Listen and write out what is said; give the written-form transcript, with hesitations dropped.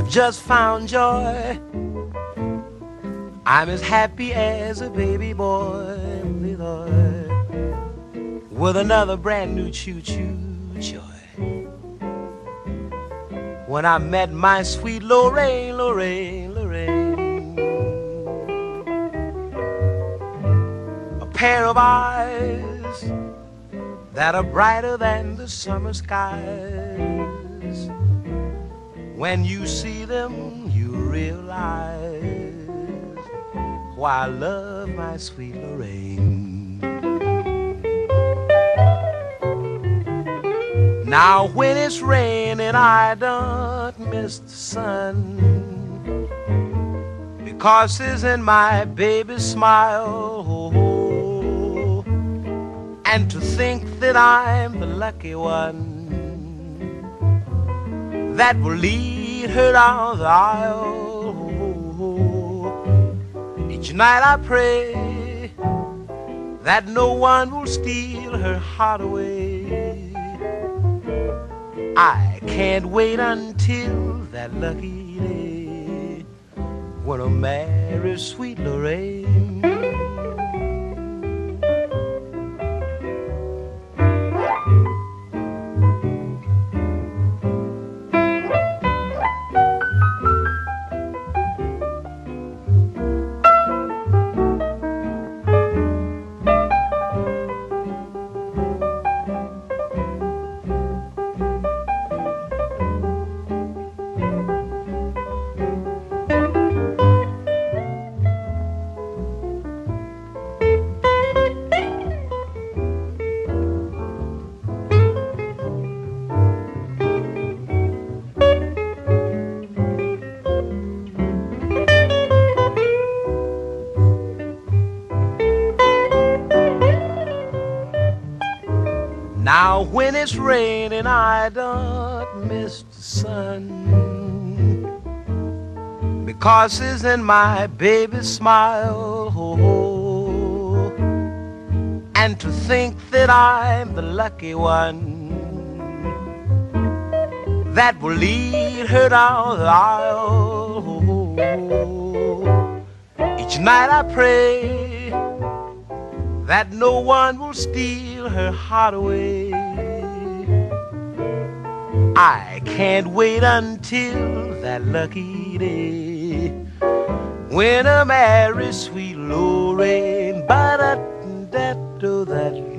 just found joy. I'm as happy as a baby boy with another brand new choo-choo joy. When I met my sweet Lorraine, Lorraine, Lorraine, a pair of eyes that are brighter than the summer skies. When you see them, you realize why I love my sweet Lorraine. Now when it's raining, I don't miss the sun, because it's in my baby's smile. And to think that I'm the lucky one that will lead her down the aisle. Each night I pray that no one will steal her heart away. I can't wait until that lucky day when I'll marry sweet Lorraine. Now when it's raining, I don't miss the sun, because it's in my baby's smile. And to think that I'm the lucky one that will lead her down the aisle. Each night I pray that no one will steal her heart away. I can't wait until that lucky day when I marry sweet Lorraine. Ba-da-da-da, that